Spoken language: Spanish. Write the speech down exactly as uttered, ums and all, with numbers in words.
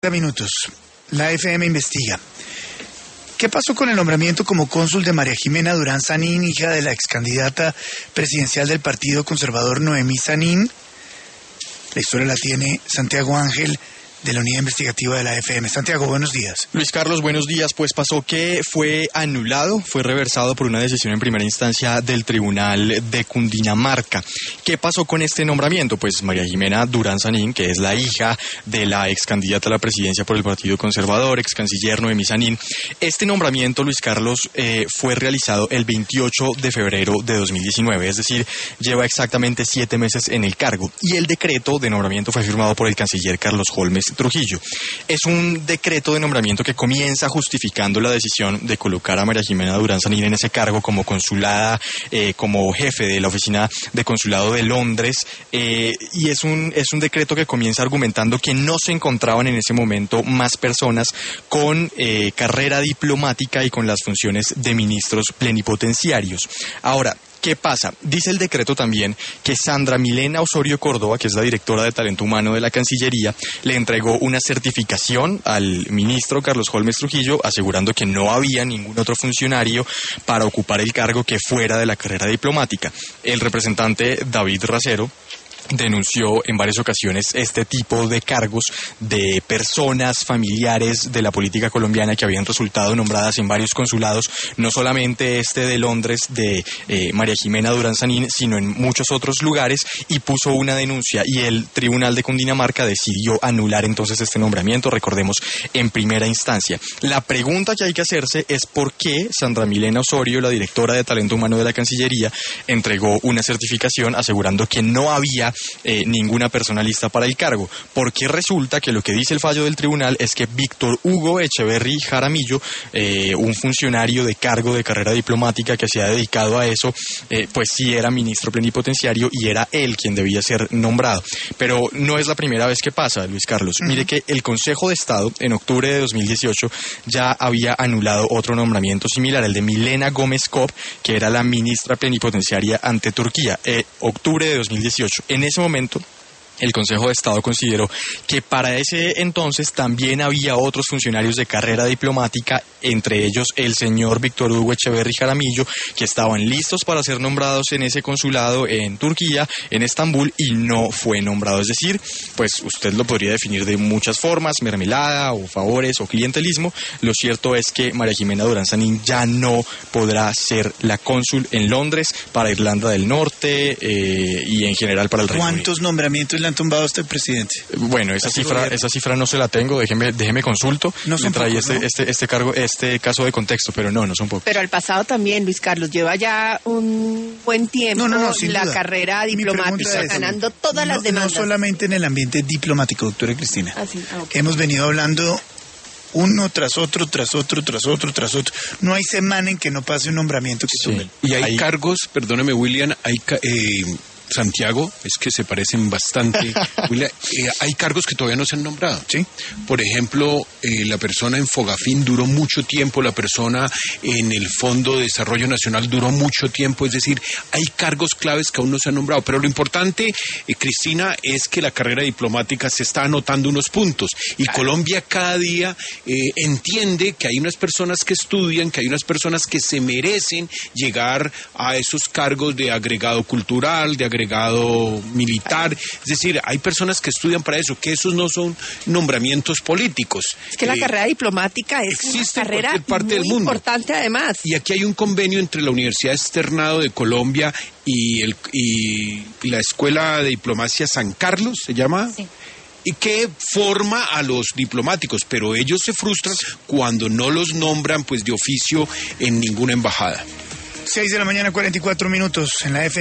Minutos. La F M investiga. ¿Qué pasó con el nombramiento como cónsul de María Jimena Durán Sanín, hija de la excandidata presidencial del Partido Conservador Noemí Sanín? La historia la tiene Santiago Ángel, de la Unidad Investigativa de la F M. Santiago, buenos días. Luis Carlos, buenos días. Pues pasó que fue anulado, fue reversado por una decisión en primera instancia del Tribunal de Cundinamarca. ¿Qué pasó con este nombramiento? Pues María Jimena Durán Sanín, que es la hija de la ex candidata a la presidencia por el Partido Conservador, ex canciller Noemí Sanín. Este nombramiento, Luis Carlos, eh, fue realizado el veintiocho de febrero de dos mil diecinueve, es decir, lleva exactamente siete meses en el cargo. Y el decreto de nombramiento fue firmado por el canciller Carlos Holmes Trujillo. Es un decreto de nombramiento que comienza justificando la decisión de colocar a María Jimena Durán Sanín en ese cargo como consulada, eh, como jefe de la oficina de consulado de Londres, eh, y es un, es un decreto que comienza argumentando que no se encontraban en ese momento más personas con eh, carrera diplomática y con las funciones de ministros plenipotenciarios. Ahora, ¿qué pasa? Dice el decreto también que Sandra Milena Osorio Córdoba, que es la directora de Talento Humano de la Cancillería, le entregó una certificación al ministro Carlos Holmes Trujillo asegurando que no había ningún otro funcionario para ocupar el cargo que fuera de la carrera diplomática. El representante David Racero denunció en varias ocasiones este tipo de cargos de personas familiares de la política colombiana que habían resultado nombradas en varios consulados, no solamente este de Londres de eh, María Jimena Durán Sanín, sino en muchos otros lugares, y puso una denuncia y el Tribunal de Cundinamarca decidió anular entonces este nombramiento, recordemos, en primera instancia. La pregunta que hay que hacerse es por qué Sandra Milena Osorio, la directora de Talento Humano de la Cancillería, entregó una certificación asegurando que no había Eh, ninguna persona lista para el cargo, porque resulta que lo que dice el fallo del tribunal es que Víctor Hugo Echeverry Jaramillo, eh, un funcionario de cargo de carrera diplomática que se ha dedicado a eso, eh, pues sí era ministro plenipotenciario y era él quien debía ser nombrado. Pero no es la primera vez que pasa, Luis Carlos. Uh-huh. Mire que el Consejo de Estado en octubre de dos mil dieciocho ya había anulado otro nombramiento similar, el de Milena Gómez Cop, que era la ministra plenipotenciaria ante Turquía, eh, octubre de dos mil dieciocho. En ese momento, el Consejo de Estado consideró que para ese entonces también había otros funcionarios de carrera diplomática, entre ellos el señor Víctor Hugo Echeverry Jaramillo, que estaban listos para ser nombrados en ese consulado en Turquía, en Estambul, y no fue nombrado. Es decir, pues usted lo podría definir de muchas formas, mermelada o favores o clientelismo. Lo cierto es que María Jimena Durán Sanín ya no podrá ser la cónsul en Londres para Irlanda del Norte eh, y en general para el Reino Unido. ¿Cuántos nombramientos le han tumbado a este presidente? Bueno, esa cifra, esa cifra no se la tengo, déjeme, déjeme consulto. No son traí pocos, este, ¿no? este, este cargo, este caso de contexto, pero no, no son pocos. Pero al pasado también, Luis Carlos, lleva ya un buen tiempo no, no, no, sin la duda. carrera diplomática, es, ganando todas no, las demandas. No solamente en el ambiente diplomático, doctora Cristina. Ah, sí. Ah, okay. Hemos venido hablando uno tras otro, tras otro, tras otro, tras otro. No hay semana en que no pase un nombramiento que sí. tumbe. Y hay Ahí... cargos, perdóneme William, hay eh, Santiago, es que se parecen bastante. William, eh, hay cargos que todavía no se han nombrado. ¿Sí? Por ejemplo, eh, la persona en Fogafín duró mucho tiempo, la persona en el Fondo de Desarrollo Nacional duró mucho tiempo, es decir, hay cargos claves que aún no se han nombrado. Pero lo importante, eh, Cristina, es que la carrera diplomática se está anotando unos puntos y Colombia cada día eh, entiende que hay unas personas que estudian, que hay unas personas que se merecen llegar a esos cargos de agregado cultural, de agregado agregado militar, es decir, hay personas que estudian para eso, que esos no son nombramientos políticos. Es que la eh, carrera diplomática es una carrera en parte muy del mundo. importante además. Y aquí hay un convenio entre la Universidad Externado de Colombia y, el, y, y la Escuela de Diplomacia San Carlos, ¿se llama? Sí. Y que forma a los diplomáticos, pero ellos se frustran cuando no los nombran pues de oficio en ninguna embajada. seis de la mañana, cuarenta y cuatro minutos en la F M.